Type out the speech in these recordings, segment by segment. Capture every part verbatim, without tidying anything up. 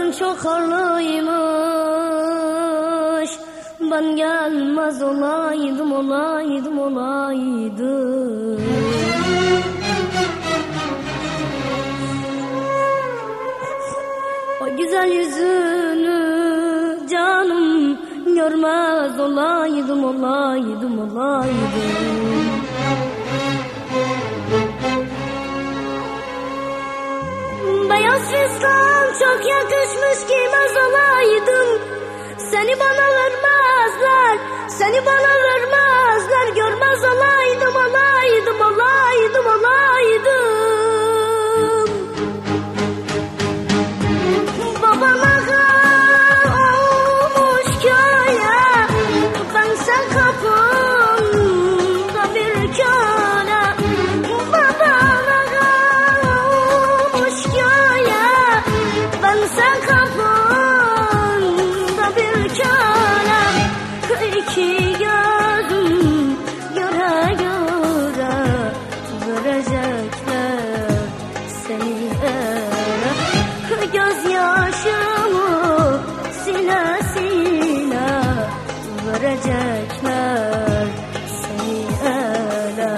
Yolların çok harlıymış. Ben gelmez olaydım, olaydım, olaydım. O güzel yüzünü canım görmez olaydım, olaydım, olaydım. Beyaz fistan çok yakışmış, giymez olaydım. Seni bana vermezler, seni bana vermezler. Görmez olaydım, olaydım, olaydım, olaydım. Babana olmuş köye, bense kapında bir köle. Babana olmuş köye, bense kapında bir köle. İki gözüm göre göre verecekler seni ele. Gözyaşımı sile sile verecekler seni ele.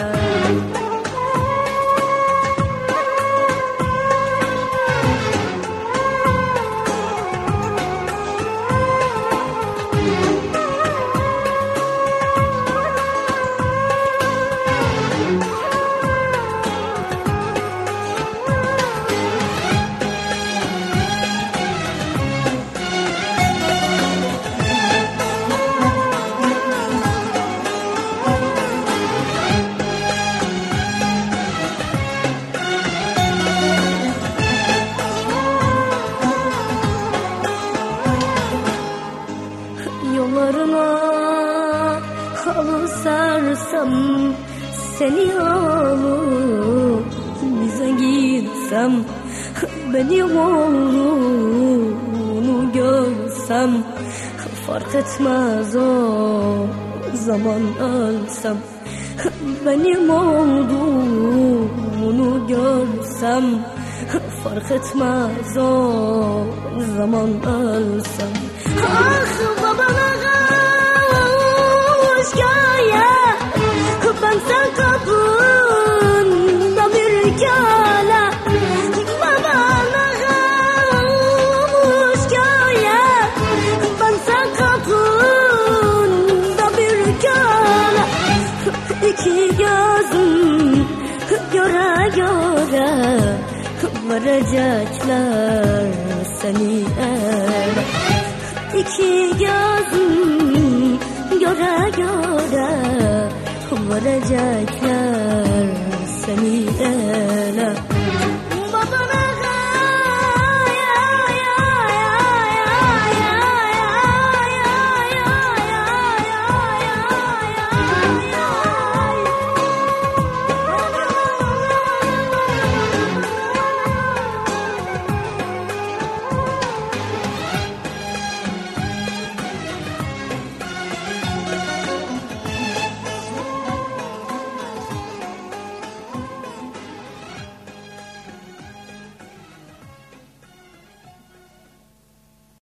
Yollarına halı sersem, seni alıp bize gitsem, benim oğlunu görsem, fark etmez o zaman ölsem. Benim olduğunu görsem, fark etmez o zaman ölsem. Ah babana hoş köye, ben sen kapında bir köle. Babana hoş köye, ben sen kapında bir köle. İki gözüm göre göre verecekler seni ele. İki gözüm göre göre verecekler seni ele.